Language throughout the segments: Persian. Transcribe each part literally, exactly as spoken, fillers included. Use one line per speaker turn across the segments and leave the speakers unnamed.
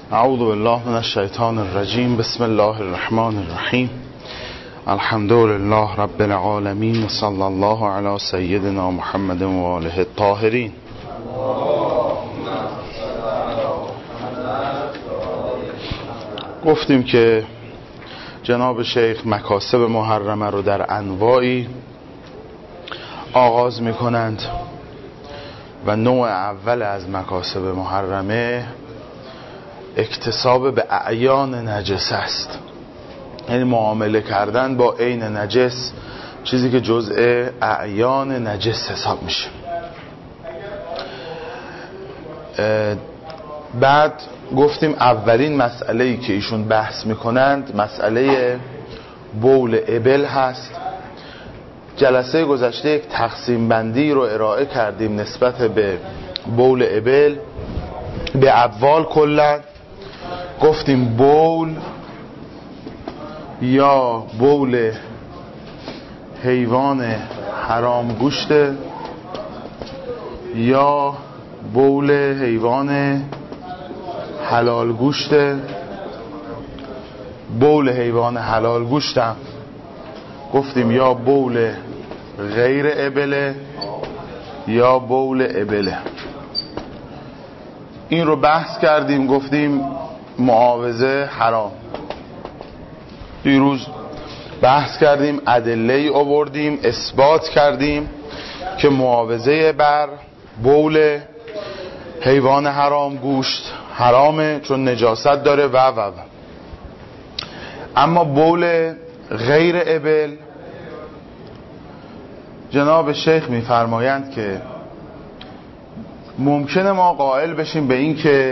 اعوذ بالله من الشیطان الرجیم. بسم الله الرحمن الرحیم. الحمد لله رب العالمین و صلی الله علی سیدنا محمد و آله الطاهرین. گفتیم که جناب شیخ مکاسب محرمه رو در انواعی آغاز می کنند و نوع اول از مکاسب محرمه اکتساب به اعیان نجس است، یعنی معامله کردن با عین نجس، چیزی که جزء اعیان نجس حساب میشه. بعد گفتیم اولین مسئله‌ای که ایشون بحث میکنند مسئله بول ابل هست. جلسه گذشته یک تقسیم بندی رو ارائه کردیم نسبت به بول ابل به ابوال کلا. گفتیم بول یا بول حیوان حرام گوشته یا بول حیوان حلال گوشته. بول حیوان حلال گوشتم گفتیم یا بول غیر ابله یا بول ابله. این رو بحث کردیم، گفتیم معاوضه حرام. دیروز بحث کردیم، ادله ای آوردیم، اثبات کردیم که معاوضه بر بول حیوان حرام گوشت حرامه چون نجاست داره و و و اما بول غیر ابل جناب شیخ میفرمایند که ممکنه ما قائل بشیم به این که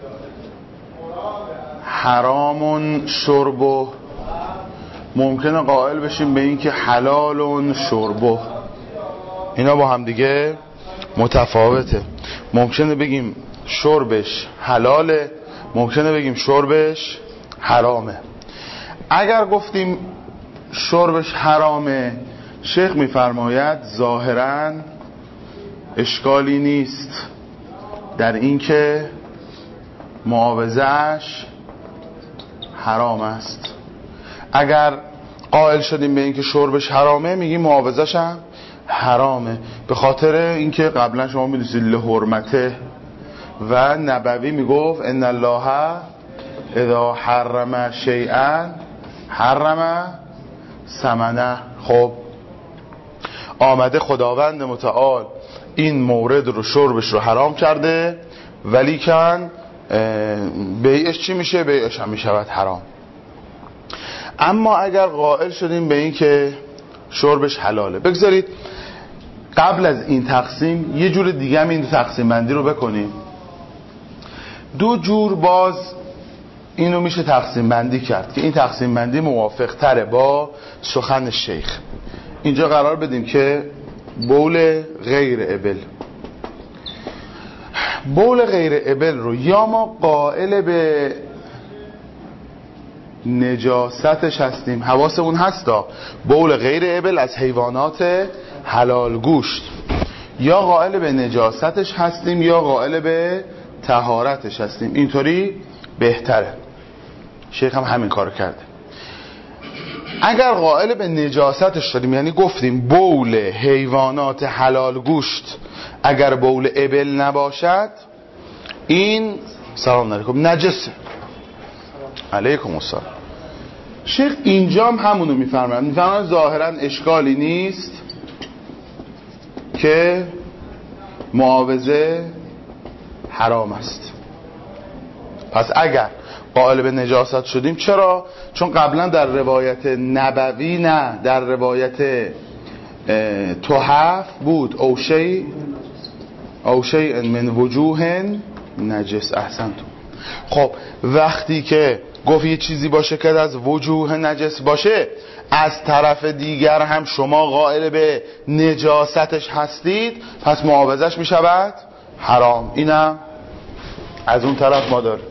حرامون شربو، ممکنه قائل بشیم به این که حلالون شربو. اینا با هم دیگه متفاوته. ممکنه بگیم شربش حلاله، ممکنه بگیم شربش حرامه. اگر گفتیم شربش حرامه، شیخ میفرماید ظاهراً اشکالی نیست در این که معاوضه‌اش حرام است. اگر قائل شدیم به این که شربش حرامه، میگیم معاوضه‌اش هم حرامه، به خاطر اینکه قبلا شما میدونید لحرمته و نبوی میگفت ان الله اذا حرم شیئا حرم ثمنه. خب آمده خداوند متعال این مورد رو شربش رو حرام کرده، ولی کن بیعش چی میشه؟ بیعش هم میشود حرام. اما اگر قائل شدیم به این که شربش حلاله، بگذارید قبل از این تقسیم یه جور دیگه هم این تقسیم بندی رو بکنیم. دو جور باز اینو میشه تقسیم بندی کرد که این تقسیم بندی موافق تره با سخن شیخ. اینجا قرار بدیم که بول غیر ابل، بول غیر ابل رو یا ما قائل به نجاستش هستیم، حواسمون هستا بول غیر ابل از حیوانات حلال گوشت، یا قائل به نجاستش هستیم یا قائل به طهارتش هستیم. اینطوری بهتره. شیخ هم همین کارو کرده. اگر قائل به نجاستش شدیم، یعنی گفتیم بول حیوانات حلال گوشت اگر بول ابل نباشد این سلام علیکم نجسه. علیکم السلام. شیخ اینجا هم همونو میفرماید، میفرماید ظاهرا اشکالی نیست که معاوضه حرام است. پس اگر قائل به نجاست شدیم، چرا؟ چون قبلا در روایت نبوی نه، در روایت تحف بود او شیء او شیء من وجوه نجس. احسنتم. خب وقتی که گفت یه چیزی باشه که از وجوه نجس باشه، از طرف دیگر هم شما قائل به نجاستش هستید، پس معاوضش می شود حرام. اینم از اون طرف ما داریم.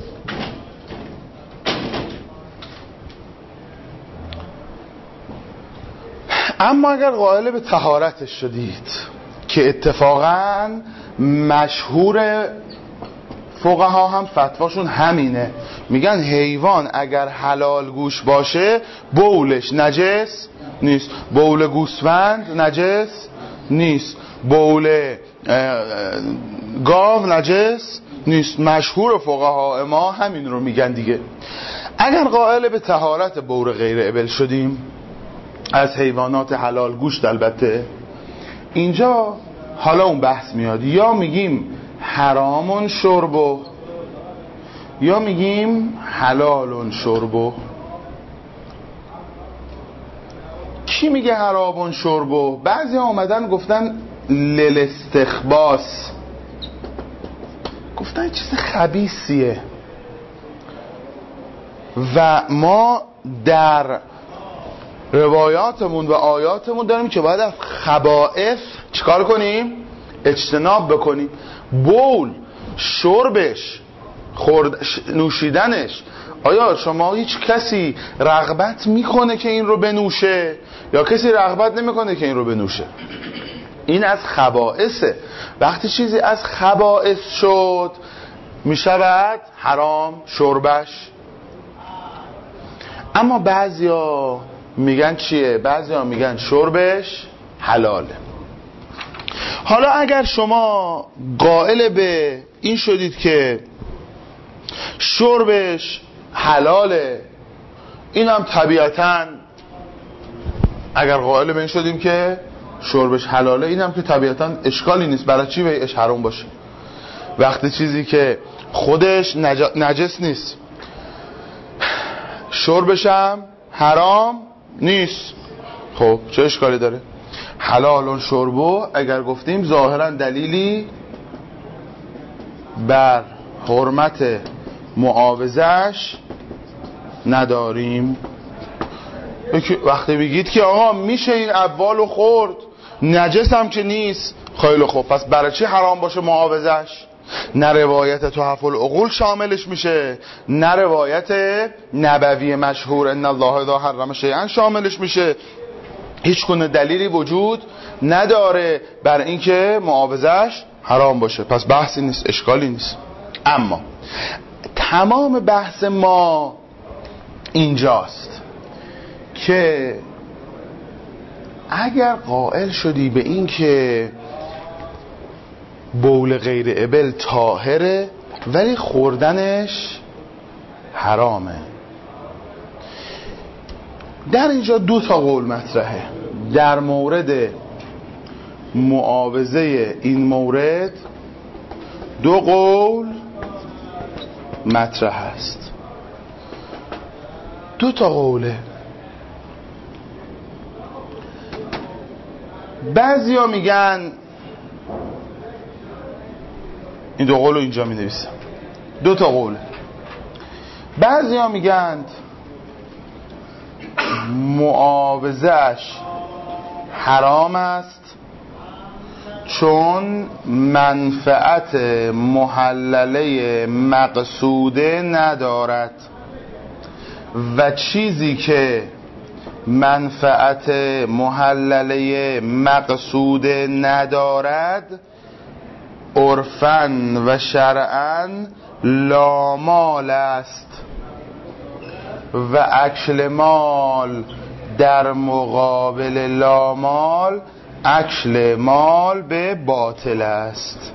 اما اگر قائل به طهارتش شدید که اتفاقا مشهور فقها هم فتواشون همینه، میگن حیوان اگر حلال گوش باشه بولش نجس نیست، بول گوسفند نجس نیست، بول گاو نجس نیست. مشهور فقهای ما همین رو میگن دیگه. اگر قائل به طهارت بول غیر ابل شدیم از حیوانات حلال گوشت، البته اینجا حالا اون بحث میاد، یا میگیم حرامون شربو یا میگیم حلالون شربو. کی میگه حرامون شربو؟ بعضی آمدن گفتن للاستخباس، گفتن چیز خبیثیه و ما در روایاتمون و آیاتمون داریم که باید از خبائث چیکار کنیم؟ اجتناب بکنیم. بول، شربش، خورد، نوشیدنش، آیا شما هیچ کسی رغبت میکنه که این رو بنوشه یا کسی رغبت نمیکنه که این رو بنوشه؟ این از خبائثه. وقتی چیزی از خبائث شد میشود حرام شربش. اما بعضیا میگن چیه؟ بعضیا میگن شربش حلاله. حالا اگر شما قائل به این شدید که شربش حلاله، این هم طبیعتاً اگر قائل به این شدیم که شربش حلاله، این هم که طبیعتاً اشکالی نیست، برای چی بهش حرام باشه وقتی چیزی که خودش نج... نجس نیست، شربش هم حرام نیست، خب چه اشکالی داره؟ حلالون شربو اگر گفتیم ظاهرا دلیلی بر حرمت معاوضش نداریم. وقتی بگید که آقا میشه این ابوالو خورد نجس هم که نیست، خیلی خوب، پس برای چی حرام باشه معاوضش؟ نه روایت تحف العقول شاملش میشه، نه روایت نبوی مشهور ان الله اذا حرم شیئا شاملش میشه. هیچ گونه دلیلی وجود نداره بر اینکه معاوضش حرام باشه، پس بحثی نیست، اشکالی نیست. اما تمام بحث ما اینجاست که اگر قائل شدی به این که بول غیر ابل طاهره ولی خوردنش حرامه، در اینجا دو تا قول مطرحه. در مورد معاوضه این مورد دو قول مطرح است، دو تا قوله. بعضی ها میگن، این دو قول رو اینجا می نویسم، دو تا قوله. بعضی ها میگن معاوضهش حرام است چون منفعت محلله مقصوده ندارد و چیزی که منفعت محلله مقصوده ندارد عرفاً و شرعاً لامال است و اکل مال در مقابل لامال اکل مال به باطل است.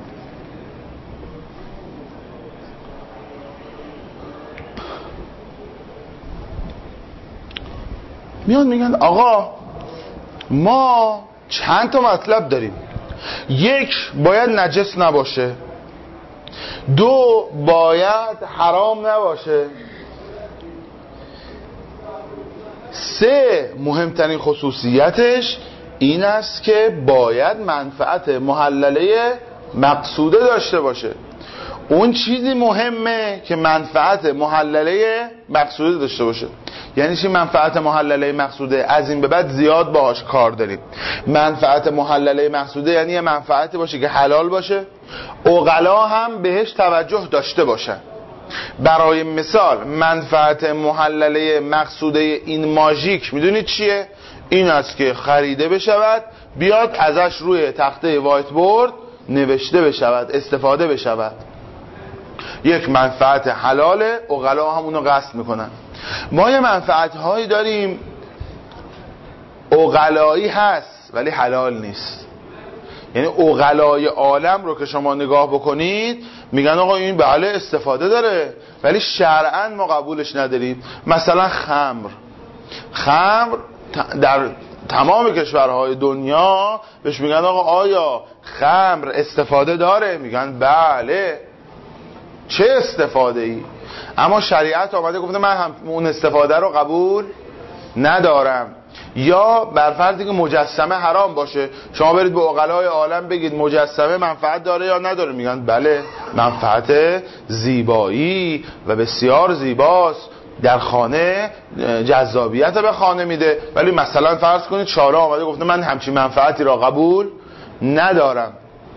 میان میگن آقا ما چند تا مطلب داریم، یک باید نجس نباشه، دو باید حرام نباشه، سه مهمترین خصوصیتش این است که باید منفعت محلله مقصوده داشته باشه. اون چیزی مهمه که منفعت محلله مقصوده داشته باشه. یعنی چی منفعت محلله مقصوده؟ از این به بعد زیاد باهاش کار داریم. منفعت محلله مقصوده یعنی یه منفعتی باشه که حلال باشه، عقلا هم بهش توجه داشته باشن. برای مثال منفعت محلله مقصوده این ماژیک میدونید چیه؟ این است که خریده بشود، بیاد ازش روی تخته وایت بورد نوشته بشود، استفاده بشود. یک منفعت حلاله، عقلا هم اونو قصد میکنن. ما یه منفعت هایی داریم عقلایی هست ولی حلال نیست. یعنی عقلای عالم رو که شما نگاه بکنید میگن آقا این بله استفاده داره ولی شرعاً ما قبولش نداریم. مثلا خمر خمر در تمام کشورهای دنیا بهش میگن آقا آیا خمر استفاده داره؟ میگن بله. چه استفاده ای؟ اما شریعت آمده گفته من هم اون استفاده رو قبول ندارم. یا بر فرضی که مجسمه حرام باشه، شما برید به عقلای عالم بگید مجسمه منفعت داره یا نداره؟ میگن بله منفعت زیبایی و بسیار زیباست، در خانه جذابیت به خانه میده. ولی مثلا فرض کنید شارع آمده گفته من همچین منفعتی را قبول ندارم.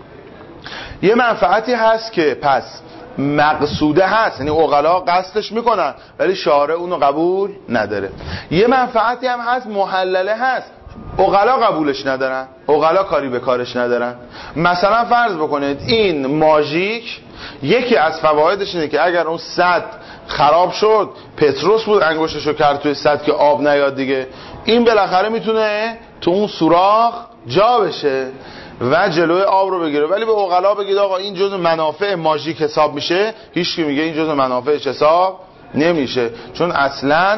یه منفعتی هست که پس مقصوده هست، یعنی عقلا قصدش میکنن ولی شارع اونو قبول نداره. یه منفعتی هم هست محلله هست، عقلا قبولش ندارن، عقلا کاری به کارش ندارن. مثلا فرض بکنید این ماژیک یکی از فوایدش اینه که اگر اون سد خراب شد، پتروس بود انگشتشو کرد توی سد که آب نیاد دیگه، این بالاخره میتونه تو اون سوراخ جا بشه و جلوی آب رو بگیره. ولی به عقلا بگید آقا این جزء منافع ماژیک حساب میشه، هیچ کی میگه این جزء منافعش حساب نمیشه، چون اصلا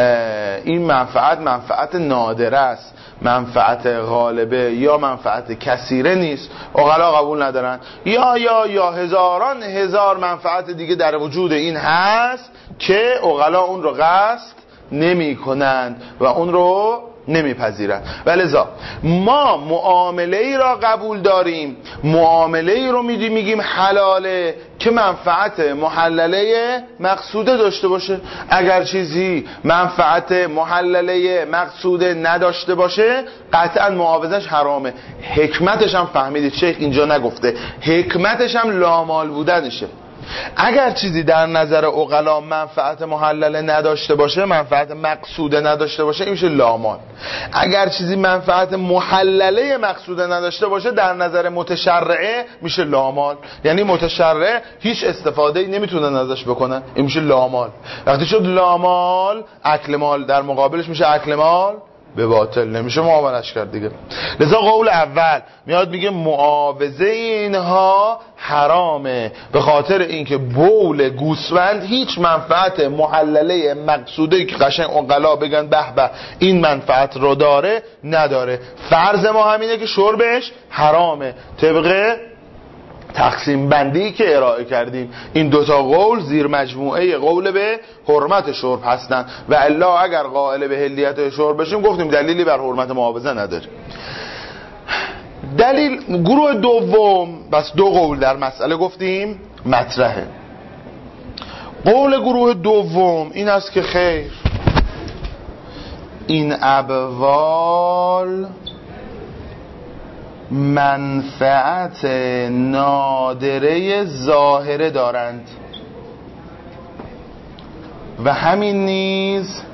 این منفعت منفعت نادره است، منفعت غالبه یا منفعت کثیره نیست، عقلا قبول ندارن. یا یا یا هزاران هزار منفعت دیگه در وجود این هست که عقلا اون رو قصد نمی کنند و اون رو نمیپذیرن. ولذا ما معامله ای را قبول داریم، معامله ای رو میدیم میگیم حلاله که منفعت محلله مقصوده داشته باشه. اگر چیزی منفعت محلله مقصوده نداشته باشه قطعا معاوضش حرامه. حکمتش هم فهمیدید شیخ اینجا نگفته، حکمتش هم لامال بودنشه. اگر چیزی در نظر عقلا منفعت محلله نداشته باشه، منفعت مقصوده نداشته باشه، این میشه لامال. اگر چیزی منفعت محلله مقصوده نداشته باشه در نظر متشرعه میشه لامال. یعنی متشرع هیچ استفاده نمیتونه ازش بکنه، این میشه لامال. وقتی شد لامال، اکل مال در مقابلش میشه اکل مال به باطل، نمیشه معاونش کرد دیگه. لذا قول اول میاد میگه معاوضه اینها حرامه به خاطر اینکه بول گوسفند هیچ منفعت محلله مقصوده که قشنگ عقلا بگن به به این منفعت رو داره نداره. فرض ما همینه که شربش حرامه طبق تقسیم بندی که ارائه کردیم. این دوتا قول زیر مجموعه قول به حرمت شرب هستند و الا اگر قائل به حلیت شرب بشیم گفتیم دلیلی بر حرمت معاوضه نداره. دلیل گروه دوم، بس دو قول در مسئله گفتیم مطرحه. قول گروه دوم این است که خیر این ابوال منفعت نادره ظاهره دارند و همین نیز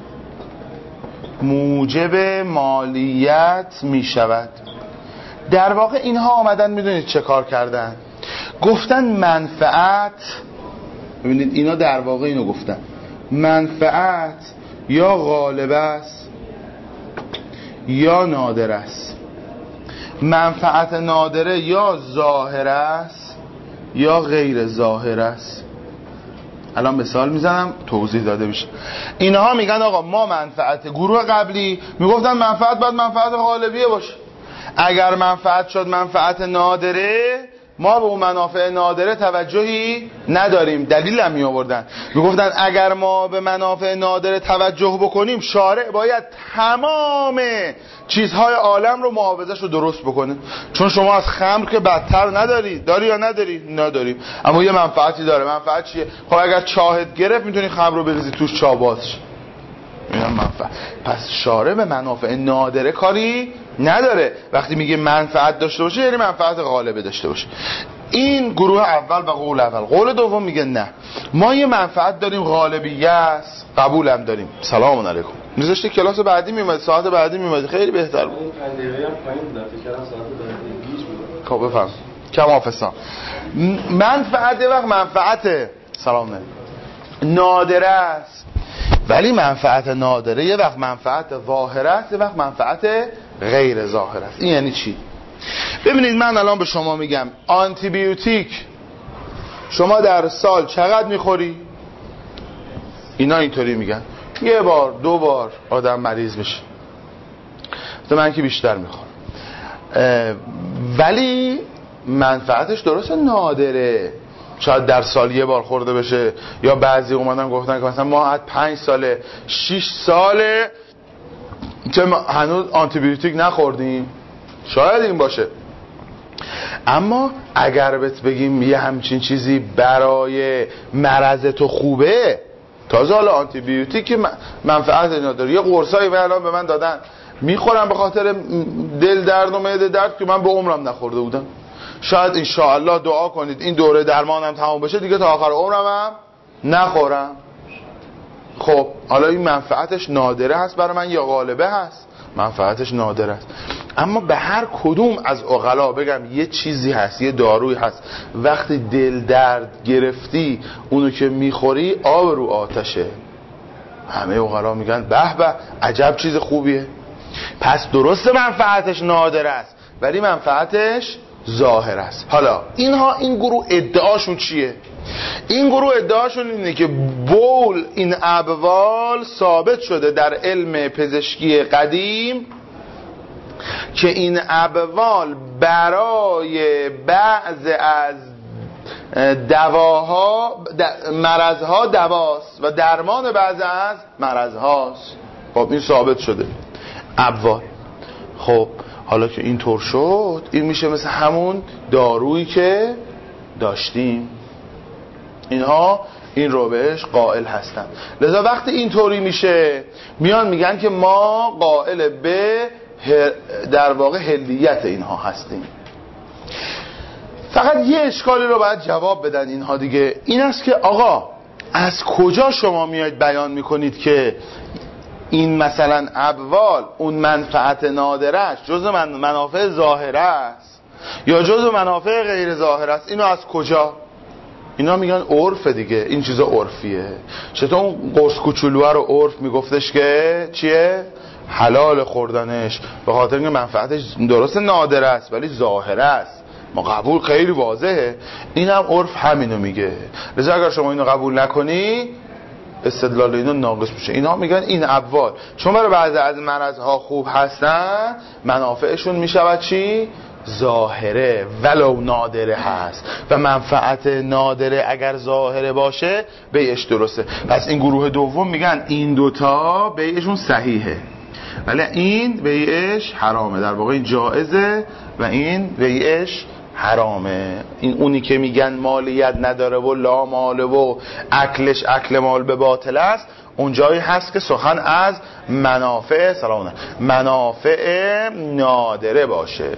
موجب مالیت می شود. در واقع اینها آمدن میدونید چه کار کردن؟ گفتن منفعت، ببینید اینا در واقع اینو گفتن منفعت یا غالب است یا نادر است. منفعت نادره یا ظاهر است یا غیر ظاهر است. الان مثال میزنم توضیح داده بشه. اینها میگن آقا ما منفعت، گروه قبلی میگفتن منفعت باید منفعت غالبیه باشه. اگر منفعت شد منفعت نادره ما به اون منافع نادره توجهی نداریم. دلیل هم می آوردن میگفتن اگر ما به منافع نادره توجه بکنیم شارع باید تمام چیزهای عالم رو معاوضش رو درست بکنه، چون شما از خمر که بدتر نداری. داری یا نداری؟ نداریم. اما یه منفعتی داره. منفعت چیه؟ خب اگر چاهت گرفت میتونی خمر رو بریزی توش چاه باز شه. اینم منفعت. پس شارع به منافع نادره کاری نداره. وقتی میگه منفعت داشته باشه یعنی منفعت غالبه داشته باشه. این گروه اول و قول اول. قول دوم میگه نه ما یه منفعت داریم غالبیه است، قبول هم داریم. سلام علیکم. میذاشته کلاس بعدی میومد، ساعت بعدی میومد، خیلی بهتر بود. خب بفهم کم حافظان. منفعت وقت منفعت سلام علیکم نادره است، ولی منفعت نادره یه وقت منفعت ظاهره است، یه وقت منفعت غیر ظاهره است. این یعنی چی؟ ببینید من الان به شما میگم آنتی بیوتیک شما در سال چقدر میخوری؟ اینا اینطوری میگن یه بار دو بار آدم مریض بشه، تو من که بیشتر میخورم، ولی منفعتش درسته نادره، شاید در سال یه بار خورده بشه، یا بعضی اومدن گفتن که مثلا ما از پنج ساله شش ساله که هنوز آنتی بیوتیک نخوردیم، شاید این باشه. اما اگر بهت بگیم یه همچین چیزی برای مرض تو خوبه، تازه حالا آنتی بیوتیک منفعت نداره، یه قرصایی الان به من دادن میخورم به خاطر دل درد و معده درد که من به عمرم نخورده بودم، شاید ان شاء الله دعا کنید این دوره درمانم تمام بشه دیگه تا آخر عمرم هم نخورم. خب حالا این منفعتش نادره هست برای من یا غالبه هست؟ منفعتش نادره است. اما به هر کدوم از عقلا بگم یه چیزی هست، یه دارویی هست وقتی دل درد گرفتی اونو که میخوری آب رو آتشه، همه عقلا میگن به به عجب چیز خوبیه. پس درسته منفعتش نادره است ولی منفعتش ظاهر است. حالا اینها این گروه ادعاشون چیه؟ این گروه ادعاشون اینه که بول این ابوال ثابت شده در علم پزشکی قدیم که این ابوال برای بعض از دواها مرضها دواست و درمان بعض از مرضهاست. خب این ثابت شده ابوال. خب حالا که اینطور شد این میشه مثل همون دارویی که داشتیم. اینها این رو بهش قائل هستن. لذا وقتی اینطوری میشه میان میگن که ما قائل به در واقع حلیت اینها هستیم. فقط یه اشکالی رو باید جواب بدن اینها دیگه، این است که آقا از کجا شما میاید بیان میکنید که این مثلا ابوال اون منفعت نادرش جز من منافع ظاهره است یا جز منافع غیر ظاهره است؟ اینو از کجا؟ اینا میگن عرف دیگه، این چیزا عرفیه. چطور اون قرص کوچولوه رو عرف میگفتش که چیه؟ حلال خوردنش به خاطر اینکه منفعتش درست نادر است ولی ظاهره است. ما قبول خیلی واضحه، اینم عرف همینو میگه. لذا اگر شما اینو قبول نکنی استدلال اینو ناقص میشه. اینا میگن این ابوال چون برای بعضی از مرضها خوب هستن منافعشون میشود چی؟ ظاهره ولو نادره هست و منفعت نادره اگر ظاهره باشه بیعش درسته. پس این گروه دوم میگن این دوتا بیعشون صحیحه ولی این بیعش حرامه، در واقع این جائزه و این بیعش حرامه. این اونی که میگن مالیت نداره و لا ماله و اکلش اکل مال به باطل است، اون جایی هست که سخن از منافع سلامونه منافع نادره باشه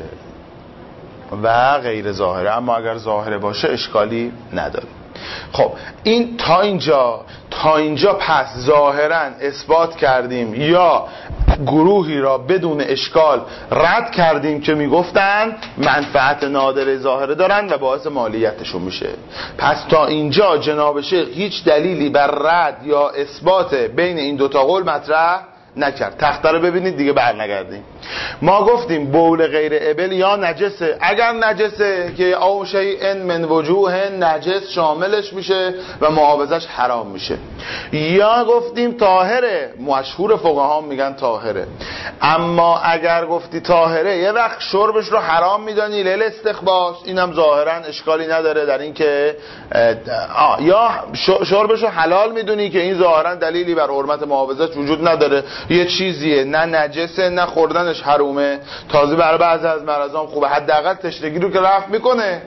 و غیر ظاهره. اما اگر ظاهره باشه اشکالی نداره. خب این تا اینجا تا اینجا پس ظاهرا اثبات کردیم یا گروهی را بدون اشکال رد کردیم که میگفتن منفعت نادره ظاهره دارن و باعث مالیتشون میشه. پس تا اینجا جناب شیخ هیچ دلیلی بر رد یا اثبات بین این دوتا قول مطرح نکرد. تخته رو ببینید دیگه بر نگردیم. ما گفتیم بول غیر ابل یا نجسه، اگر نجسه که او شیء من وجوه نجس شاملش میشه و معاوضش حرام میشه، یا گفتیم طاهره، مشهور فقها میگن طاهره. اما اگر گفتی طاهره یه وقت شربش رو حرام میدانی لیل استخباس، اینم ظاهرا اشکالی نداره در این که آه یا شربش رو حلال میدونی که این ظاهرا دلیلی بر حرمت معاوضش وجود نداره، یه چیزیه نه نجسه نه خوردنش حرومه، تازه برای بعضی از مرضان خوبه، حداقل تشنگی رو که رفع میکنه،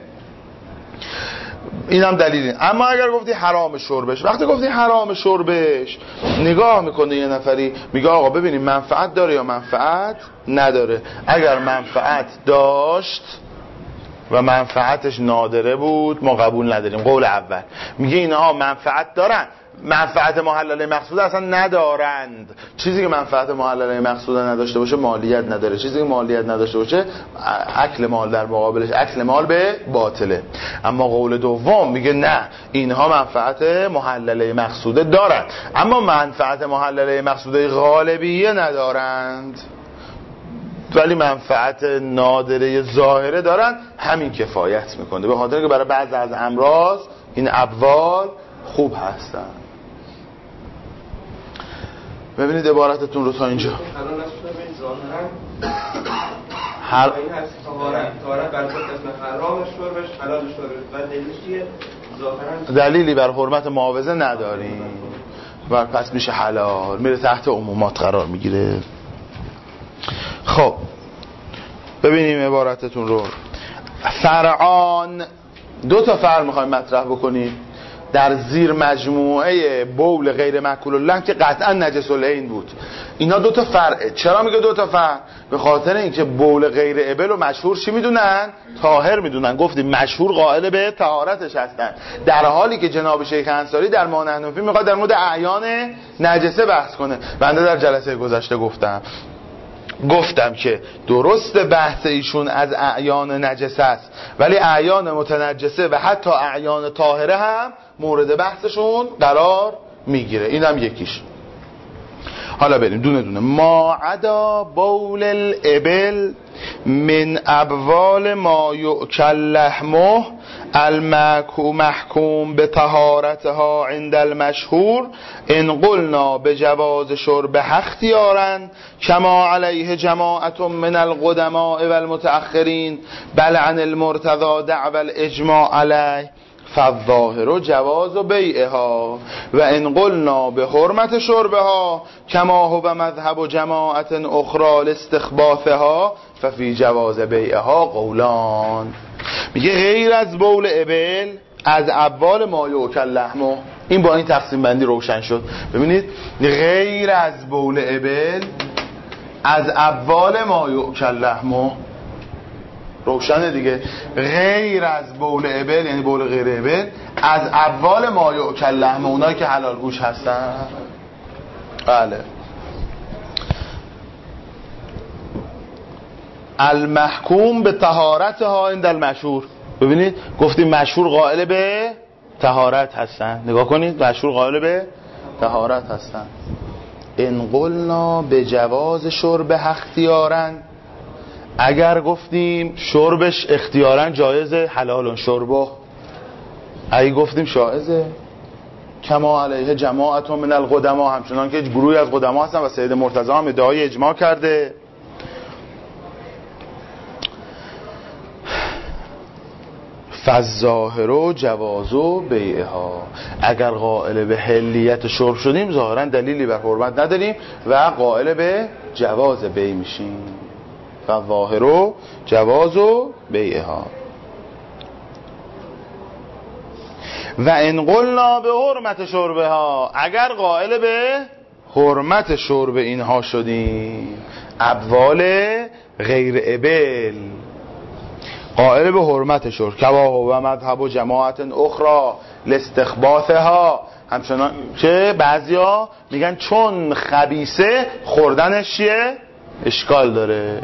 اینم دلیلی. اما اگر گفتی حرام شربش، وقتی گفتی حرام شربش نگاه میکنه یه نفری میگه آقا ببینیم منفعت داره یا منفعت نداره. اگر منفعت داشت و منفعتش نادره بود ما قبول نداریم. قول اول میگه اینها منفعت دارن منفعت محلله مقصوده اصلا ندارند. چیزی که منفعت محلله مقصوده نداشته باشه مالیت نداره، چیزی که مالیت نداشته باشه اکل مال در مقابلش اکل مال به باطله. اما قول دوم میگه نه، اینها منفعت محلله مقصوده دارند اما منفعت محلله مقصوده غالبیه ندارند، ولی منفعت نادره ظاهره دارن. همین کفایت میکنه، به خاطر که برای بعض از امراض این ابوال خوب هستن. ببینید عبارتتون رو تا اینجا. هر دلیلی بر حرمت معاوضه نداریم و پس میشه حلال، میره تحت عمومات قرار میگیره. خب ببینیم عبارتتون رو. فرعان، دو تا فرع میخوایم مطرح بکنیم در زیر مجموعه بول غیر مأکول اللحم که قطعا نجس العین بود. اینا دو تا فرعه. چرا میگه دو تا فرع؟ به خاطر اینکه بول غیر ابل و مشهور چی میدونن؟ طاهر میدونن. گفتیم مشهور قائل به طهارتش هستن، در حالی که جناب شیخ انصاری در ما نحن فیه میخواد در مورد اعیان نجسه بحث کنه. بنده در جلسه گذشته گفتم گفتم که درست بحث ایشون از اعیان نجسه است، ولی اعیان متنجسه و حتی اعیان طاهره هم مورد بحثشون قرار میگیره. این هم یکیش. حالا بریم دونه دونه. ما عدا بول الابل من ابوال ما یؤکل لحمه المحکوم به طهارتها عند المشهور ان قلنا به جواز شرب اختیارا کما علیه جماعت من القدماء والمتأخرین بل عن المرتضى دعوى الاجماع علیه فالظاهر جواز بیعها و ان قلنا به حرمت شربها کما هو مذهب جماعت اخرى لاستخباثها ففی جواز بیعها قولان. میگه غیر از بول ابل از ابوال ما یؤکل لحمه. این با این تقسیم بندی روشن شد. ببینید غیر از بول ابل از ابوال ما یؤکل لحمه روشنه دیگه. غیر از بول ابل یعنی بول غیر ابل از ابوال ما یؤکل لحمه، اونایی که حلال گوش هستن. بله. المحکوم به طهارتها عند المشهور. ببینید گفتیم مشهور قائل به طهارت هستن. نگاه کنید مشهور قائل به طهارت هستن. ان قلنا به جواز شرب اختیارا، اگر گفتیم شربش اختیارا جایزه حلال شربه، اگه گفتیم شایزه کما علیه جماعت من القدما، همچنان که گروهی از قدما هستن و سید مرتضی هم ادعای اجماع کرده. فالظاهر جواز بیعها، اگر قائل به حلیت شرب شدیم ظاهرا دلیلی بر حرمت نداریم و قائل به جواز بیع میشیم. فالظاهر جواز بیعها و ان قلنا به حرمت شربها، اگر قائل به حرمت شرب اینها شدیم ابوال غیر ابل، قائل به حرمت شرب کوا و مذهب و جماعت اخرى لاستخباثها، همچنان که بعضیا میگن چون خبیثه خوردنش چیه؟ اشکال داره.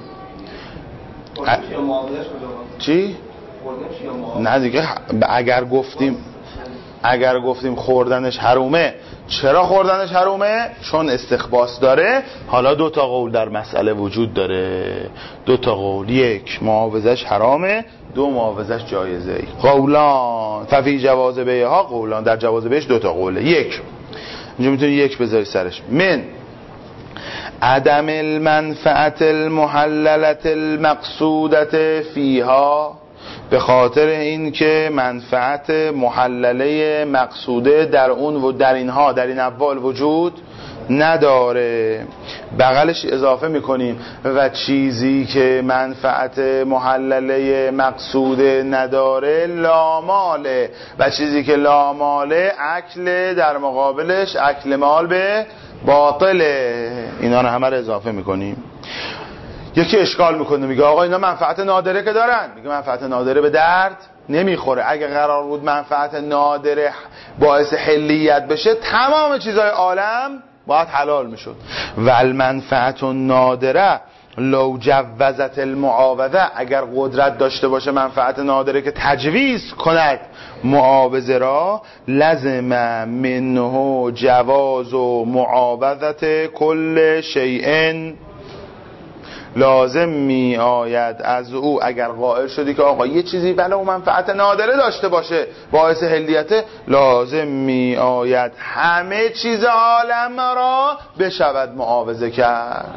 چی؟ نه دیگه. اگر گفتیم اگر گفتیم خوردنش حرومه، چرا خوردنش حرومه؟ چون استخباث داره. حالا دو تا قول در مسئله وجود داره. دو تا قول، یک معاوضش حرامه، دو معاوضش جایزه. قولان ففی جواز بیعها قولان، در جواز بیعش دو تا قوله. یک اینجا میتونی یک بذاری سرش. من عدم المنفعت المحللت المقصودت فیها، به خاطر این که منفعت محلله مقصوده در اون و در اینها در این ابوال وجود نداره. بغلش اضافه میکنیم و چیزی که منفعت محلله مقصوده نداره لاماله، و چیزی که لاماله اکل در مقابلش اکل مال به باطله. اینا رو همه رو اضافه میکنیم. یکی اشکال میکنه میگه آقا اینا منفعت نادره که دارن. میگه منفعت نادره به درد نمیخوره. اگه قرار بود منفعت نادره باعث حلیت بشه تمام چیزهای عالم باید حلال میشد. و المنفعت نادره لو جوزت المعاوضه، اگر قدرت داشته باشه منفعت نادره که تجویز کند معاوضه را، لزم منه جواز و معاوضت کل شیء، لازم می آید از او اگر قائل شدی که آقا یه چیزی ولو منفعت نادره داشته باشه باعث حلیت، لازم می آید همه چیز عالم را بشود معاوضه کرد.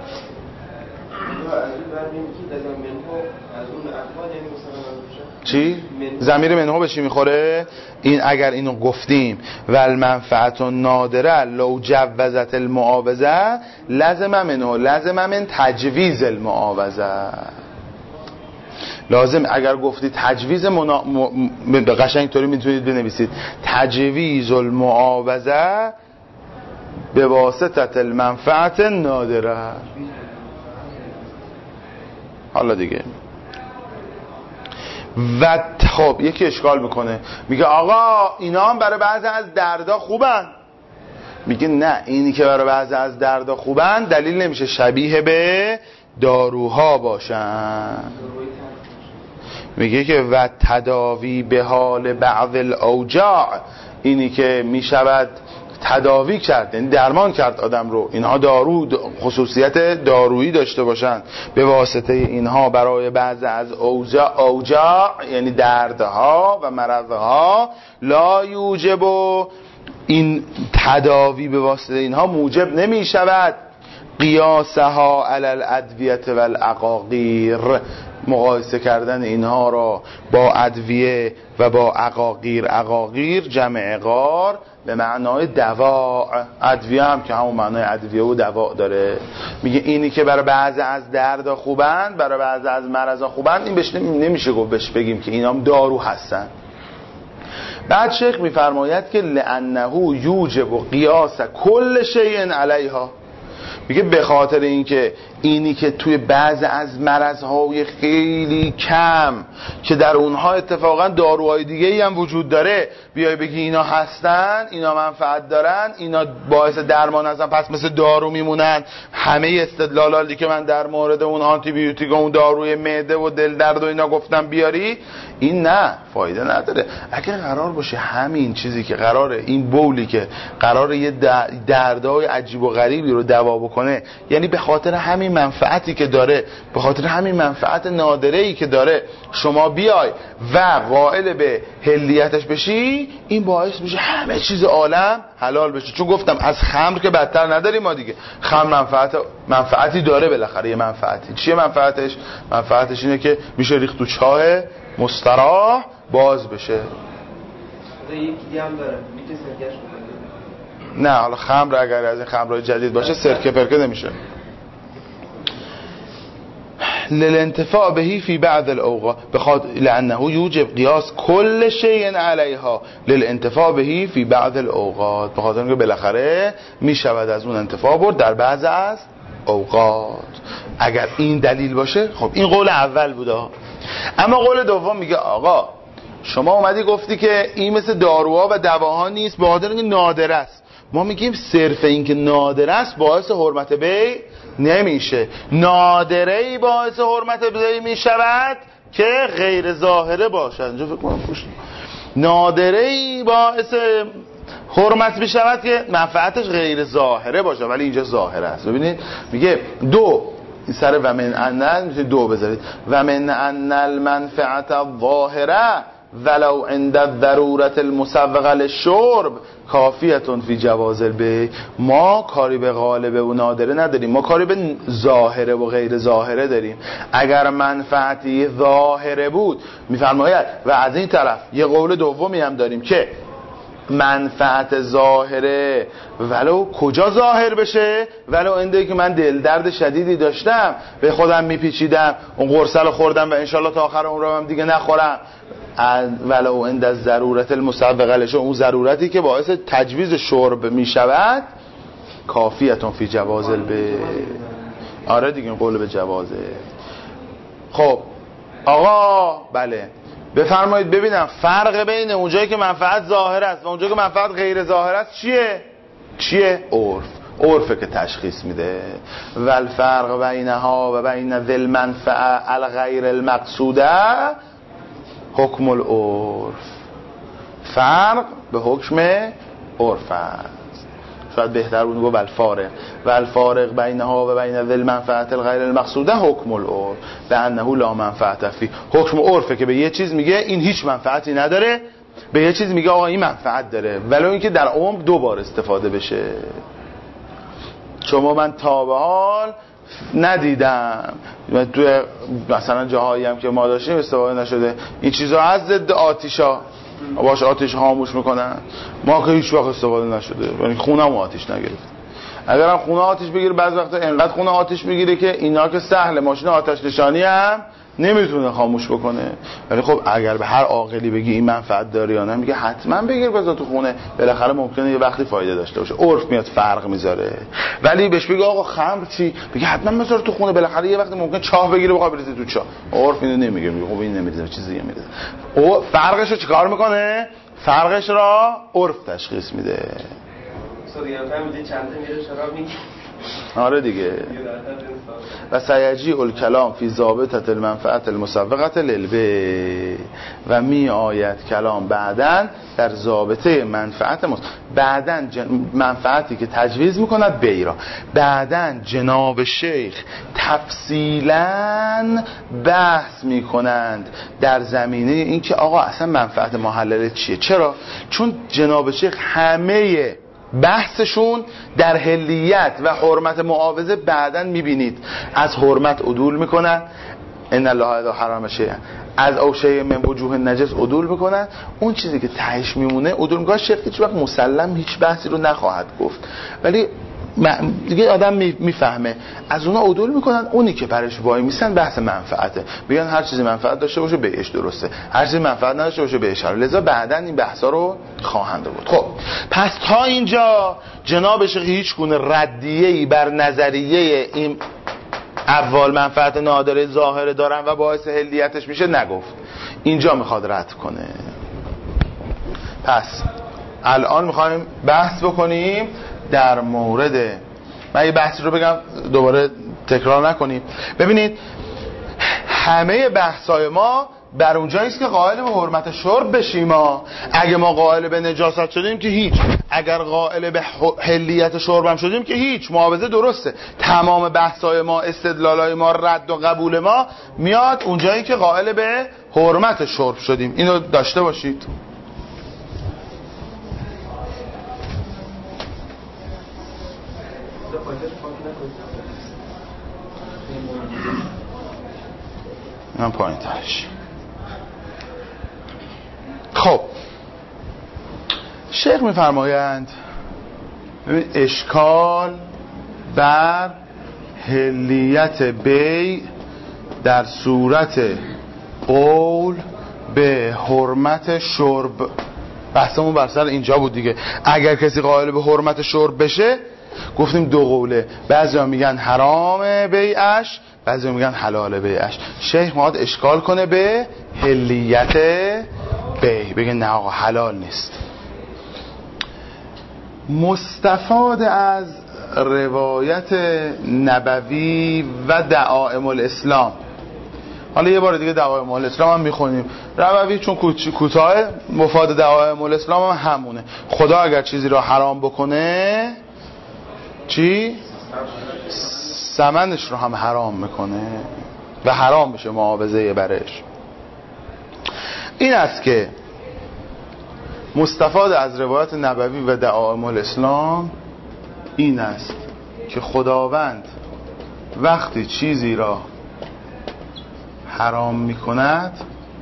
چی؟ ضمیر منه به چی میخوره؟ این اگر اینو گفتیم والمنفعت نادره لو جوزت المعاوضه لازم منه، لازم من تجویز المعاوضه. لازم اگر گفتی تجویز منا... م... به قشنگ طوری میتونید بنویسید تجویز المعاوضه به واسطه المنفعت نادره. حالا دیگه و خب یکی اشکال میکنه میگه آقا اینا هم برای بعضی از دردا خوبن. میگه نه، اینی که برای بعضی از دردا خوبن دلیل نمیشه شبیه به داروها باشن. میگه که و تداوی به حال بعض الاوجاع، اینی که میشود تداوی کرد یعنی درمان کرد آدم رو، اینها دارو خصوصیت دارویی داشته باشند به واسطه اینها برای بعض از اوجاع, اوجاع یعنی دردها و مرضها، لا یوجب، این تداوی به واسطه اینها موجب نمی شود قیاسها علی الادویه و العقاقیر، مقایسه کردن اینها را با ادویه و با عقاقیر. عقاقیر جمع عقار به معنای دوا، ادویه هم که همون معنای ادویه و دوا داره. میگه اینی که برای بعضی از دردا خوبن برای بعضی از مرضا خوبن، این بهش نمیشه گفت بهش بگیم که اینا هم دارو هستن. بعد شیخ میفرماید که لانه یوجب قیاس کل شیء علیها، میگه به خاطر اینکه اینی که توی بعض از مرضهای خیلی کم که در اونها اتفاقا داروهای دیگه ای هم وجود داره، بیای بگی اینا هستن، اینا منفعت دارن، اینا باعث درمان هستن، پس مثل دارو میمونن. همه استدلالاتی که من در مورد اون آنتی بیوتیک و اون داروی معده و دل درد و اینا گفتم بیاری، این نه، فایده نداره. اگر قرار باشه همین چیزی که قراره، این بولی که قراره یه دردهای عجیب و غریبی رو دوا بکنه، یعنی به خاطر همین منفعتی که داره، به خاطر همین منفعت نادره‌ای که داره شما بیای و قائل به حلیتش بشی، این باعث میشه همه چیز عالم حلال بشه. چون گفتم از خمر که بدتر نداریم ما دیگه، خمر منفعت منفعتی داره، بالاخره یه منفعتی. چیه منفعتش؟ منفعتش اینه که میشه ریخت تو چاه مستراح باز بشه. نه حالا خمر اگر از این خمرهای جدید باشه سرکه پرکه نمیشه. للانتفاع بهی فی بعض الاوقات بخاطر لانه یوجب قیاس کل شیء علیها للانتفاع بهی فی بعض الاوقات، بخاطر اینکه بالاخره میشود از اون انتفاع برد در بعض از اوقات. اگر این دلیل باشه، خب این قول اول بوده. اما قول دوم میگه آقا شما اومدی گفتی که این مثل داروها و دواها نیست به خاطر اینکه نادر است. ما میگیم صرف این که نادر است باعث حرمت بیع نمیشه. نادره‌ای باعث حرمت بیع میشود که غیر ظاهره باشد. اینجا فکر کنم پوش نادره‌ای باعث حرمت میشود که منفعتش غیر ظاهره باشه، ولی اینجا ظاهره است. ببینید میگه دو، این سر و من ان میتونید دو بذارید، و من ان المنفعت الظاهره ولو عند الضرورت المسوغه للشرب کافیتون فی جواز البیع. ما کاری به غالب و نادره نداریم، ما کاری به ظاهره و غیر ظاهره داریم. اگر منفعتی ظاهره بود میفرماید، و از این طرف یه قول دومی هم داریم که منفعت ظاهره ولو کجا ظاهر بشه، ولو اینده که من دل درد شدیدی داشتم به خودم میپیچیدم، اون قرصه رو خوردم و انشالله تا آخر عمرم هم دیگه نخورم، ولو عند الضرورت المسوغه له، اون ضرورتی که باعث تجویز شرب میشود، کافیتون فی جواز البیع. آره دیگه این قول به جوازه. خب آقا بله بفرمایید ببینم فرق بین اونجایی که منفعت ظاهر است و اونجایی که منفعت غیر ظاهر است چیه؟ چیه؟ عرف. عرفه که تشخیص میده. والفرق بینها و بین ذی المنفعه الغیر المقصوده حکم العرف. فرق به حکم عرف است. شاید بهتر بود گفت والفارق والفارق بینها و بین ذی المنفعه الغیر المقصوده حکم العرف لانه لا منفعت فی. حکم عرفه که به یه چیز میگه این هیچ منفعتی نداره، به یه چیز میگه آقا این منفعت داره، ولو اینکه در عمر دو بار استفاده بشه. شما من تا به حال ندیدم توی مثلا جاهایی هم که ما داشتیم استفاده نشده این چیزها از ضد آتیشا باش آتیش خاموش میکنن، ما که هیچ وقت استفاده نشده، یعنی خونم آتیش نگرفت. اگرم خونه آتیش بگیره بعض وقتا انقدر خونه آتیش میگیره که اینا که سهل ماشین آتش نشانی هم نمیتونه خاموش بکنه. ولی خب اگر به هر عاقلی بگی این منفعت داره یا نه میگه حتما بگیر بذار تو خونه، بالاخره ممکنه یه وقتی فایده داشته باشه. عرف میاد فرق میذاره. ولی بهش بگی آقا خمر چی، بگه حتما بذار تو خونه، بالاخره یه وقتی ممکنه چاه بگیره بخواد بریزه تو چاه. عرف اینو نمیگه، میگه خب این نمیدونه چیز دیگه میده. او فرقش رو چیکار میکنه؟ فرقش را عرف تشخیص میده.
دیگه فهمیدی چند تا میره شراب میگی؟
آره دیگه. و سیجی الکلام فی ضابطه المنفعت المسوقه للبیع و می آید کلام بعدن در ضابطه منفعت مس... بعدن جن... منفعتی که تجویز میکند بیع را. بعدن جناب شیخ تفصیلا بحث میکنند در زمینه این که آقا اصلا منفعت محلله چیه. چرا؟ چون جناب شیخ همه بحثشون در حلیت و حرمت معاوضه بعدن میبینید از حرمت عدول میکنن، ان الله اذا حرم شیئا از اوشیء من وجوه نجس عدول میکنن. اون چیزی که تهش میمونه عدول میکنه. شیخ هیچ وقت مسلم هیچ بحثی رو نخواهد گفت، ولی دیگه آدم میفهمه از اونا عدول میکنن. اونی که برش وای میسن بحث منفعته، میگن هر چیزی منفعت داشته باشه بهش درسته، هر چیزی منفعت نداشته باشه بهش حرام. لذا بعداً این بحثا رو خواهند بود. خب پس تا اینجا جناب شیخ هیچ گونه ردیه‌ای بر نظریه این اول منفعت نادره ظاهره دارن و باعث حلیتش میشه نگفت. اینجا میخواد رد کنه. پس الان میخوایم بحث بکنیم در مورد، من یه بحثی رو بگم دوباره تکرار نکنیم. ببینید همه بحثای ما بر اونجایی است که قائل به حرمت شرب بشیم. ما اگه ما قائل به نجاست شدیم که هیچ، اگر قائل به حلیت شرب هم شدیم که هیچ، معاوضه درسته. تمام بحثای ما، استدلالای ما، رد و قبول ما میاد اونجایی که قائل به حرمت شرب شدیم. اینو داشته باشید. من پایین ترش. خب شیخ میفرمایند اشکال بر حلیت بیع در صورت قول به حرمت شرب. بحثمون بر سر اینجا بود دیگه. اگر کسی قائل به حرمت شرب بشه گفتیم دو قوله، بعضیا میگن حرام بیعش، بعضیا میگن حلال بیعش. شیخ میخواد اشکال کنه به حلیت بیع، بگه نه آقا حلال نیست. مستفاد از روایت نبوی و دعائم الاسلام. حالا یه بار دیگه دعائم الاسلام هم میخونیم. نبوی چون کوتاه، مفاد دعائم الاسلام هم همونه. خدا اگر چیزی را حرام بکنه چی؟ ثمنش رو هم حرام میکنه و حرام میشه معاوضه برش. این است که مستفاد از روایت نبوی و دعائم الاسلام این است که خداوند وقتی چیزی را حرام میکند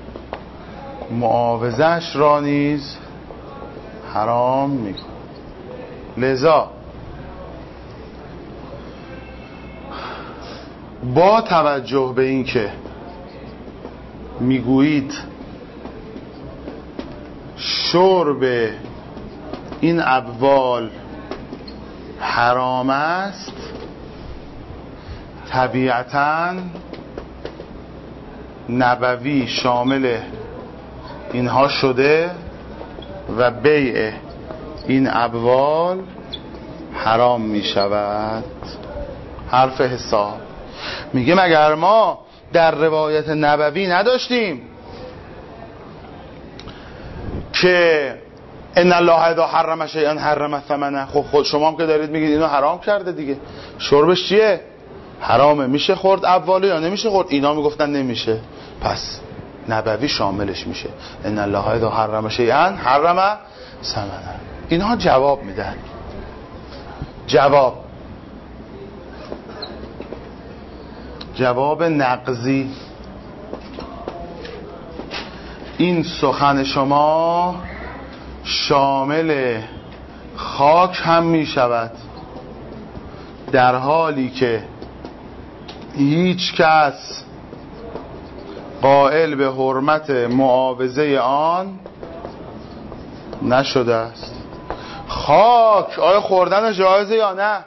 معاوضه‌اش را نیز حرام میکند. لذا با توجه به این که میگویید شرب این ابوال حرام است، طبیعتاً نبوی شامل اینها شده و بیع این اموال حرام می شود. حرف حساب میگه مگر ما در روایت نبوی نداشتیم که ان الله اذا حرم شیئا حرم ثمنه؟ خب خود شما هم که دارید میگید اینو حرام کرده دیگه، شربش چیه؟ حرامه. میشه خورد اموال یا نمیشه خورد؟ اینا میگفتن نمیشه، پس نبوی شاملش میشه. ان الله اذا حرم شیئا حرم ثمنه. اینها جواب میدن. جواب جواب نقضی. این سخن شما شامل خاک هم می شود، در حالی که هیچ کس قائل به حرمت معاوضه آن نشده است. خاک آیا خوردن جایزه یا نه؟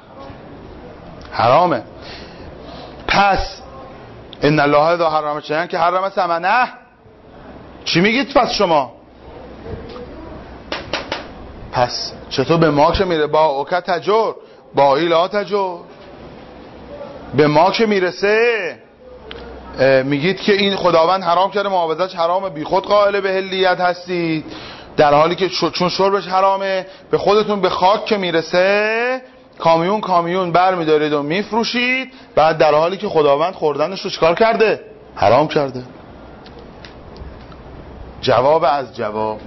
حرامه. پس ان الله اذا حرم شیئا که حرم ثمنه. چی میگید پس شما؟ پس چطور به ما که میره با اوکت تجور با ایلا تجور به ما که میرسه میگید که این خداوند حرام کرده معاوضه‌اش حرامه، بی خود قائل به حلیت هستید، در حالی که چون شربش حرامه به خودتون به خاک که میرسه کامیون کامیون بر میدارید و میفروشید، بعد در حالی که خداوند خوردنش رو چکار کرده؟ حرام کرده. جواب از جواب.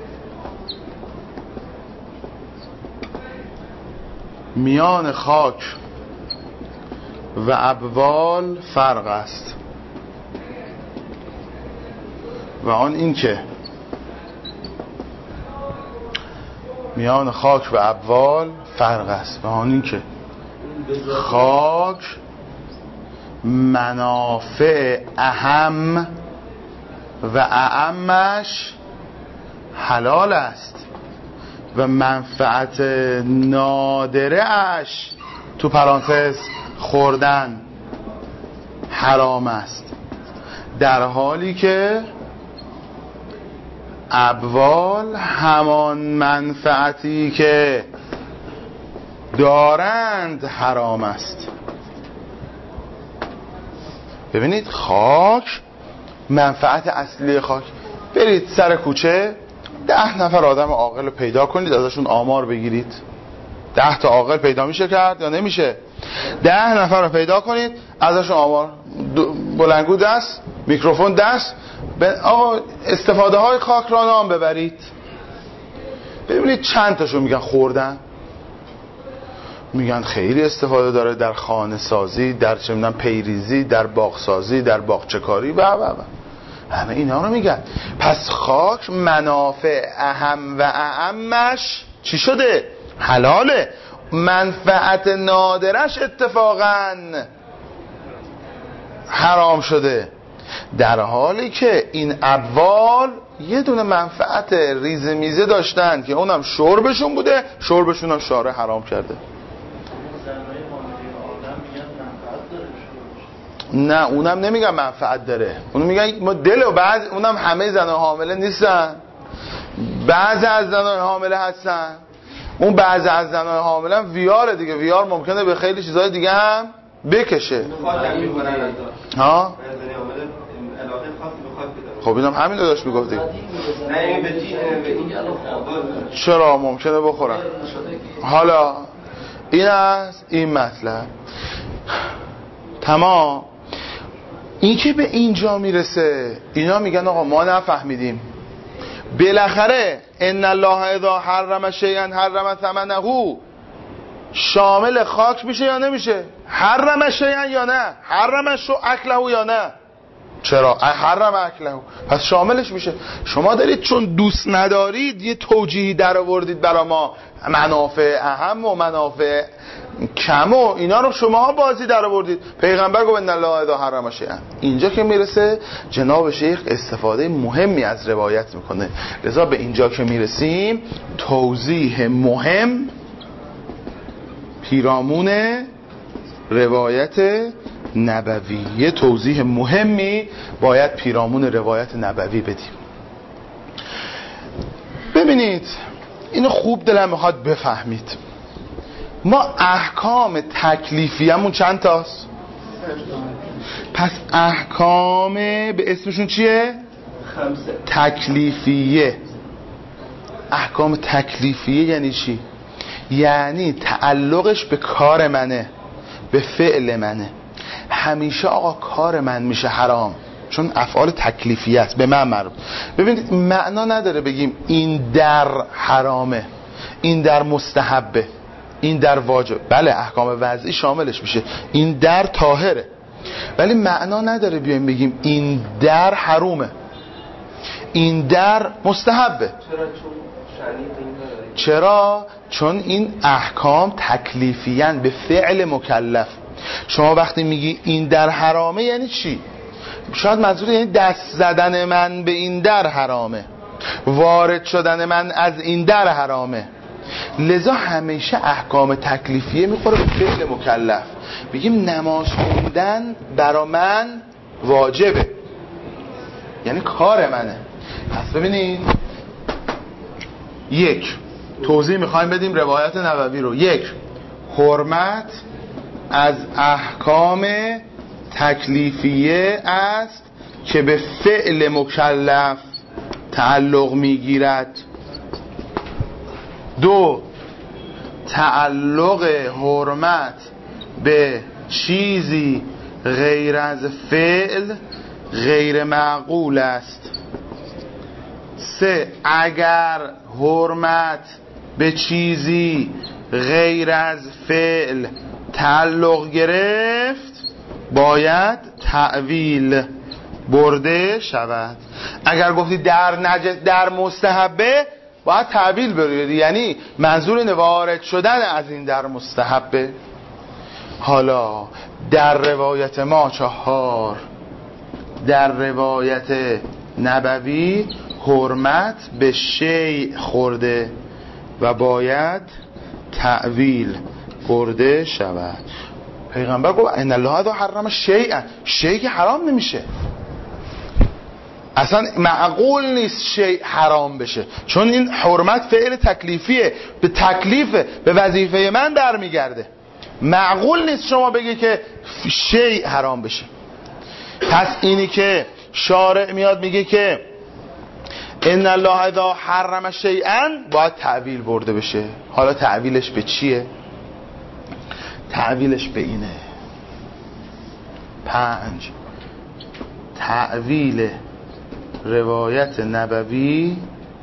میان خاک و اموال فرق است و آن این که میان خاک و اموال فرق است و آن این که خاک منافع اهم و اعمش حلال است و منفعت نادره اش تو پرانتز خوردن حرام است، در حالی که اموال همان منفعتی که دارند حرام است. ببینید خاک، منفعت اصلی خاک، برید سر کوچه ده نفر آدم عاقل پیدا کنید ازشون آمار بگیرید. ده تا عاقل پیدا میشه کرد یا نمیشه؟ ده نفر رو پیدا کنید ازشون آمار، بلنگو دست، میکروفون دست، آقا استفاده های خاک را نام ببرید، ببینید چند تاشون میگن خوردن، میگن خیلی استفاده داره در خانه سازی، در چه میدونم پیریزی، در باغ سازی، در باغچه کاری و و و همه اینا رو میگن. پس خاک منافع اهم و اعمش چی شده؟ حلاله. منفعت نادرش اتفاقا حرام شده، در حالی که این اموال یه دونه منفعت ریزه میزه داشتن که اونم شربشون بوده، شربشون هم شارع حرام کرده. نه اونم نمیگن منفعت داره، اونم میگن ما دل و بعض، اونم همه زنان حامله نیستن، بعضی از زنان حامله هستن. اون بعضی از زنان حامله هم ویاره دیگه، ویار ممکنه به خیلی چیزهای دیگه هم بکشه. ها خب اینم همین رو داشت میگفت دیگه. چرا ممکنه بخورن؟ حالا این از این مطلب تمام. این که به اینجا میرسه اینا میگن آقا ما نفهمیدیم، بالاخره ان الله اذا حرم شیئا حرم ثمنه شامل خاک میشه یا نمیشه؟ حرم شیئا یا نه؟ حرم شو اکله یا نه؟ چرا حرم اکله؟ پس شاملش میشه. شما دارید چون دوست ندارید یه توجیهی در آوردید برای ما، منافع اهم و منافع کم و اینا رو شماها بازی در آوردید. پیغمبر گفت ان الله اذا حرم شیئا. اینجا که میرسه جناب شیخ استفاده مهمی از روایت میکنه، لذا به اینجا که میرسیم توضیح مهم پیرامون روایت نبوی، یه توضیح مهمی باید پیرامون روایت نبوی بدیم. ببینید اینو خوب دلم میخواد بفهمید. ما احکام تکلیفیمون چند تاست؟ پس احکام به اسمشون چیه؟
خمسه.
تکلیفیه. احکام تکلیفیه یعنی چی؟ یعنی تعلقش به کار منه، به فعل منه. همیشه آقا کار من میشه حرام چون افعال تکلیفیه است، به من مربوط. ببینید معنا نداره بگیم این در حرامه، این در مستحبه، این در واجب. بله احکام وضعی شاملش میشه، این در طاهره، ولی معنا نداره بیایم بگیم این در حرومه، این در مستحبه.
چرا؟ چون شأنی دین نداره.
چرا؟ چون این احکام تکلیفیان به فعل مکلف. شما وقتی میگی این در حرامه یعنی چی؟ شاید منظور یعنی دست زدن من به این در حرامه، وارد شدن من از این در حرامه. لذا همیشه احکام تکلیفیه میخوره به فعل مکلف. بگیم نماز خوندن برا من واجبه، یعنی کار منه. پس ببینید یک توضیح میخوایم بدیم روایت نبوی رو. یک، حرمت از احکام تکلیفیه است که به فعل مکلف تعلق میگیرد. دو، تعلق حرمت به چیزی غیر از فعل غیر معقول است. سه، اگر حرمت به چیزی غیر از فعل تعلق گرفت باید تأویل برده شود. اگر گفتی در نجس در مستحبه باید تأویل بردی، یعنی منظور اینه وارد شدن از این در مستحبه. حالا در روایت ما چهار، در روایت نبوی حرمت به شیء خورده و باید تأویل برده شود. پیغمبر گفت ان الله اذا حرم شیئا، شیء که حرام نمیشه، اصلا معقول نیست شیء حرام بشه، چون این حرمت فعل تکلیفیه، به تکلیفه، به وظیفه من برمیگرده. معقول نیست شما بگی که شیء حرام بشه. پس اینی که شارع میاد میگه که ان الله اذا حرم شیئا باید تعویل برده بشه. حالا تعویلش به چیه؟ تعویلش به اینه. پنج، تعویل روایت نبوی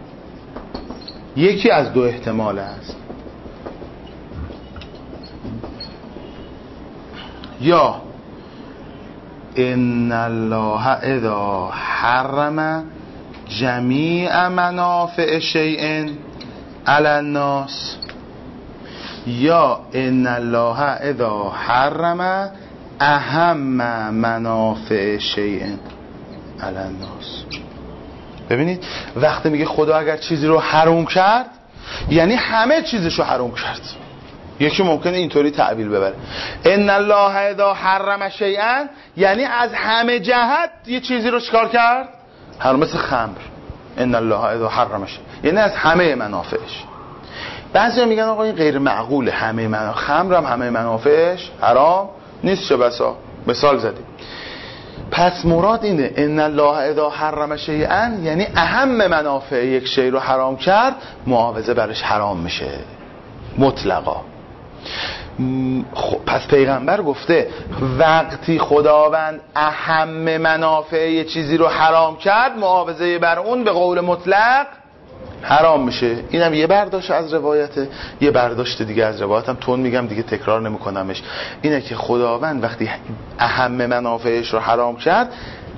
یکی از دو احتمال است. یا ان الله اذا حرم جمیع منافع شیء علی الناس، یا ان الله اذا حرم اهم منافع شیء علی الناس. ببینید وقتی میگه خدا اگر چیزی رو حرام کرد یعنی همه چیزش رو حرام کرد. یکی ممکنه اینطوری تعبیر ببره ان الله اذا حرم شیئا یعنی از همه جهت یه چیزی رو چیکار کرد؟ حرام. مثل خمر، ان الله اذا حرم شیئا یعنی از همه منافعش. بعضیا میگن آقا این غیر معقوله، همه منافع خمر هم همه منافعش حرام نیست، چه بسا مثال زدیم. پس مراد اینه ان الله اذا حرم شیئا یعنی اهم منافع یک شی رو حرام کرد، معاوضه برش حرام میشه مطلقا. خب پس پیغمبر گفته وقتی خداوند اهم منافع یه چیزی رو حرام کرد، معاوضه بر اون به قول مطلق حرام میشه. اینم یه برداشت از روایته. یه برداشت دیگه از روایتم تون میگم دیگه تکرار نمیکنمش، اینه که خداوند وقتی اهم منافعش رو حرام کرد،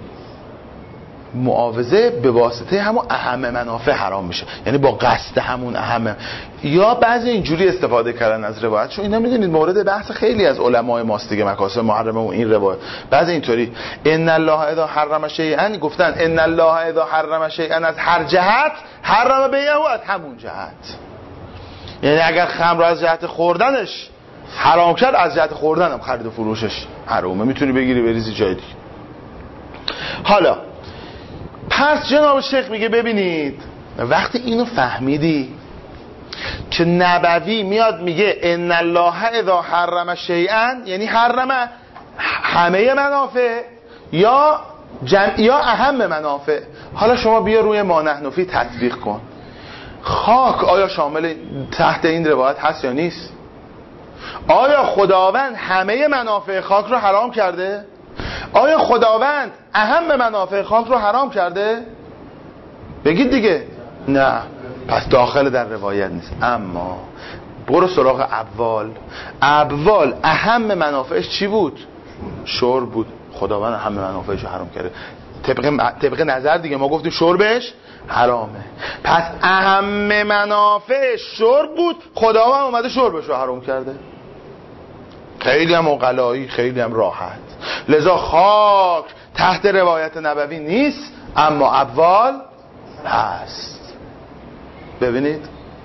معاوضه به واسطه همون اهم منافع حرام میشه، یعنی با قصد همون اهم. یا بعضی اینجوری استفاده کردن از روایت، چون اینا میدونید مورد بحث خیلی از علمای ماست دیگه، مکاسب محرمه و این روایت. بعضی اینطوری ان الله اذا حرم شیئا گفتن ان الله اذا حرم شیئا از هر جهت حرم بیعه از همون جهت، یعنی اگر خمر رو از جهت خوردنش حرام کرد، از جهت خوردن هم خرید و فروشش حرامه، میتونی بگیری بریزی جای دیگه. حالا پس جناب شیخ میگه ببینید وقتی اینو فهمیدی که نبوی میاد میگه ان الله اذا حرم شیئا، یعنی حرم همه منافع یا جمع یا اهم منافع. حالا شما بیا روی ما نحن فی تطبیق کن. خاک آیا شامل تحت این روایت هست یا نیست؟ آیا خداوند همه منافع خاک رو حرام کرده؟ آیا خداوند اهم منافع خاک رو حرام کرده؟ بگید دیگه. نه، پس داخل در روایت نیست. اما برو سراغ ابوال. ابوال اهم منافعش چی بود؟ شرب بود. خداوند اهم منافعش رو حرام کرده. طبق طبق نظر دیگه ما گفتیم شربش حرامه. پس اهم منافع شرب بود، خداوند اومده شربش رو حرام کرده. خیلی هم عقلایی، خیلی هم راحت. لذا خاک تحت روایت نبوی نیست، اما ابوال هست. ببینید،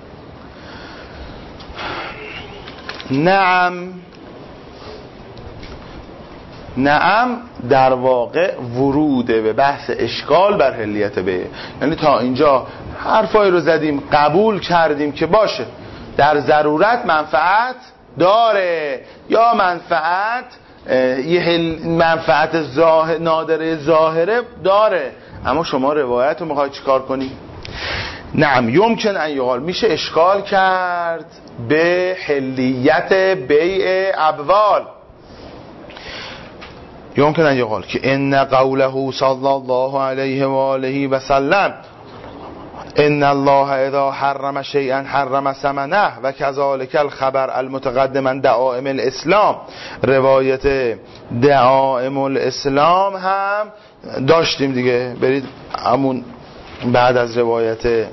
نعم نعم در واقع وروده به بحث اشکال بر حلیت به، یعنی تا اینجا حرفای رو زدیم، قبول کردیم که باشه در ضرورت منفعت داره، یا منفعت یه منفعت ظاهر نادره ظاهره داره، اما شما روایت رو میخوای چیکار کنی؟ نعم یمکن ان یقال، میشه اشکال کرد به حلیت بیع ابوال. یمکن ان یقال که ان قوله صلی الله علیه و آله و سلم ان الله اذا حرم شیئا حرم ثمنه و كذلك الخبر المتقدم عن دعائم الاسلام، روایت دعائم الاسلام هم داشتیم دیگه. برید همون بعد از روایت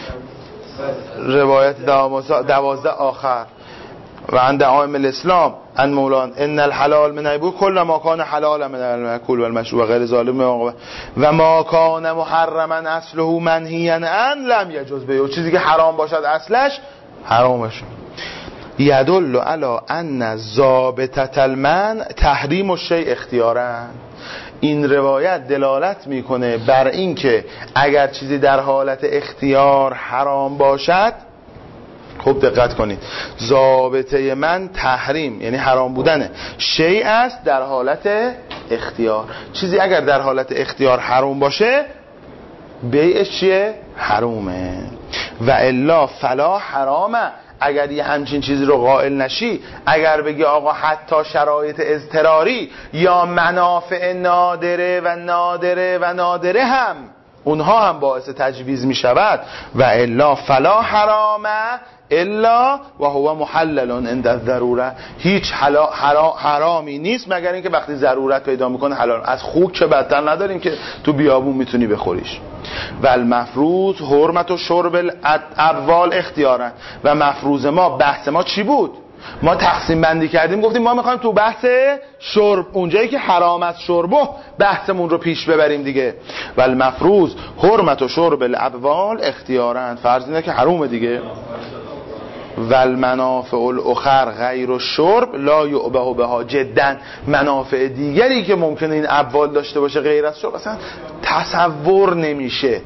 روایت دوازده آخر و عن دعائم الاسلام ان مولان ان الحلال من ایبو کل ما کان حلال من المأکول والمشروب و غیر ظالم و ما کان محرما اصله منهیا ان لم یجوز بیع، چیزی که حرام باشد اصلش حرامش. یدل علی ان ضابطه المنع تحریم الشیء اختیارا، این روایت دلالت میکنه بر این که اگر چیزی در حالت اختیار حرام باشد، خوب دقت کنید، ضابطه من تحریم یعنی حرام بودنه شیء است در حالت اختیار. چیزی اگر در حالت اختیار حرام باشه بیعش چیه؟ حرومه. و الا فلا حرامه، اگر یه همچین چیزی رو قائل نشی، اگر بگی آقا حتی شرایط اضطراری یا منافع نادره و نادره و نادره هم اونها هم باعث تجویز می شود، و الا فلا حرامه الا و هو محلل عند الضروره، هیچ حرامی نیست مگر اینکه وقتی ضرورت پیدا میکنه حلال. از خوک که بدتر نداریم که تو بیابون میتونی بخوریش. و المفروض حرمت و شرب الابوال اختیارن، و مفروض ما بحث ما چی بود؟ ما تقسیم بندی کردیم، گفتیم ما میخوایم تو بحث شرب اونجایی که حرام است شربه بحثمون رو پیش ببریم دیگه. و المفروض حرمت و شرب الابوال اختیارن، فرض اینه که حرومه دیگه. و المنافع الاخر غیر الشرب لا یعبه بها جدا، منافع دیگری که ممکنه این ابوال داشته باشه غیر از شرب اصلا تصور نمیشه.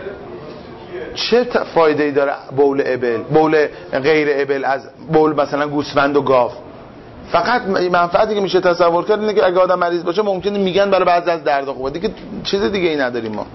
چه فایده ای داره بول ابل، بول غیر ابل از بول مثلا گوسفند و گاو؟ فقط منفعتی که میشه تصور کرد اینه که اگه آدم مریض باشه ممکنه میگن برای بعضی از درد خوبه دیگه، چیز دیگه ای نداریم ما.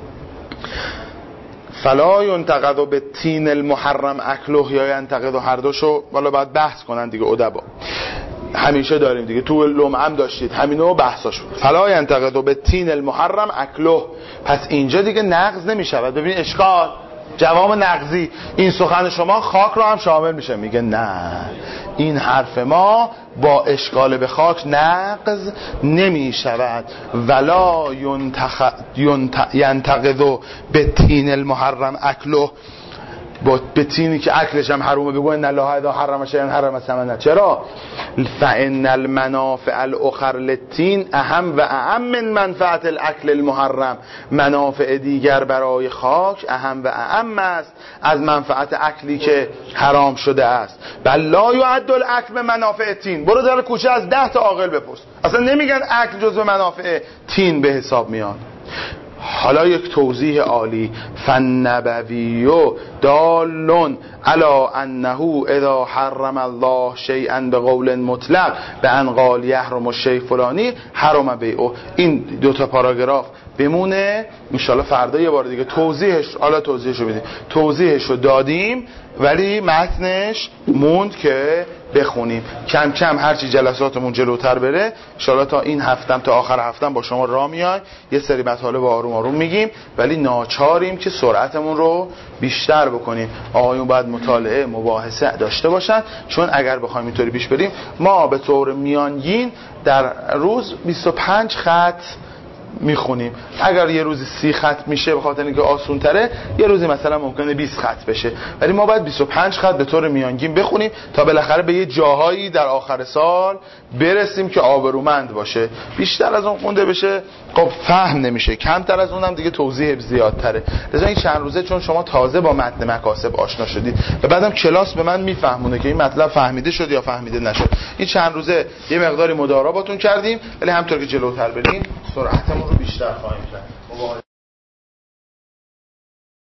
فلا ينتقد به تین المحرم اکله، یا ينتقد هر دوشو والا باید بحث کنن دیگه ادبا، همیشه داریم دیگه، تو لمعم داشتید همینو بحثاش بود. فلا ينتقد به تین المحرم اکله، پس اینجا دیگه نقض نمیشود. ببین اشکال جواب نقضی، این سخن شما خاک رو هم شامل میشه. میگه نه، این حرف ما با اشکال به خاک نقض نمی شود. ولا ينتخ... ينت... ينتقد به تین المحرم اکله، با به تینی که اکلش هم حرومه بگو ان الله اذا حرم شیئا حرم ثمنه. چرا؟ فان المنافع الاخر للتین اهم و اعم من منفعت الاکل المحرم، منافع دیگر برای خاک اهم و اعم است از منفعت اکلی که حرام شده است. بل لا يعد الاکل به منافع تین. برو در کوچه از ده تا عاقل بپرس، اصلا نمیگن اکل جزو منافع تین به حساب میاد. حالا یک توضیح عالی. فالنبوی دال علی انه اذا حرم الله شیئا بقول مطلق به ان قال یحرم الشیء فلانی حرم بیعه. این دو تا پاراگراف بمونه، ان شاء الله فردا یه بار دیگه توضیحش، حالا توضیحش رو بدیم، توضیحش رو دادیم ولی متنش موند که بخونیم. کم کم هرچی جلساتمون جلوتر بره ان شاء الله تا این هفتم تا آخر هفتم با شما راه میای، یه سری مطالب آروم آروم میگیم ولی ناچاریم که سرعتمون رو بیشتر بکنیم. آقایون باید مطالعه مباحثه داشته باشن، چون اگر بخوایم اینطوری پیش بریم ما به طور میانگین در روز بیست و پنج خط میخونیم. اگر یه روزی سی خط میشه به خاطر اینکه آسون تره، یه روزی مثلا ممکنه بیست خط بشه، ولی ما باید بیست و پنج خط به طور میانگین بخونیم تا بالاخره به یه جاهایی در آخر سال برسیم که آبرومند باشه. بیشتر از اون خونده بشه خب فهم نمیشه، کمتر از اونم دیگه توضیح زیادتره. لذا این چند روزه چون شما تازه با متن مکاسب آشنا شدید و بعدم کلاس به من میفهمونه که این مطلب فهمیده شد یا فهمیده نشد، این چند روزه یه مقداری مدارا باتون کردیم ولی همونطور که جلوتر بریم سرعتمون رو بیشتر خواهیم کرد.